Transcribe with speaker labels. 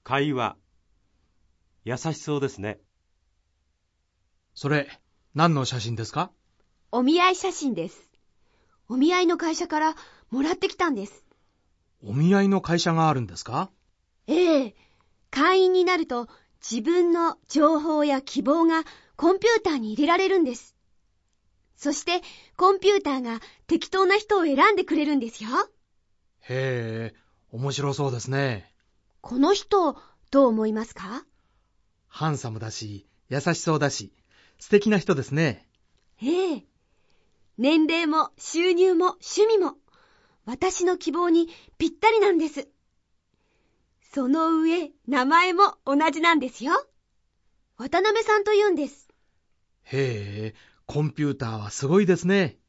Speaker 1: 会話。優しそうですね。
Speaker 2: それ、何の写真ですか？
Speaker 3: お見合い写真です。お見合いの会社からもらってきたんです。
Speaker 2: お見合いの会社があるんですか？
Speaker 3: ええ。会員になると自分の情報や希望がコンピューターに入れられるんです。そしてコンピューターが適当な人を選んでくれるんですよ。
Speaker 2: へえ、面白そうですね。
Speaker 3: この人、どう思いますか？
Speaker 2: ハンサムだし、優しそうだし、素敵な人ですね。
Speaker 3: ええ。年齢も収入も趣味も私の希望にぴったりなんです。その上、名前も同じなんですよ。渡辺さんと言うんです。
Speaker 2: へえ、コンピューターはすごいですね。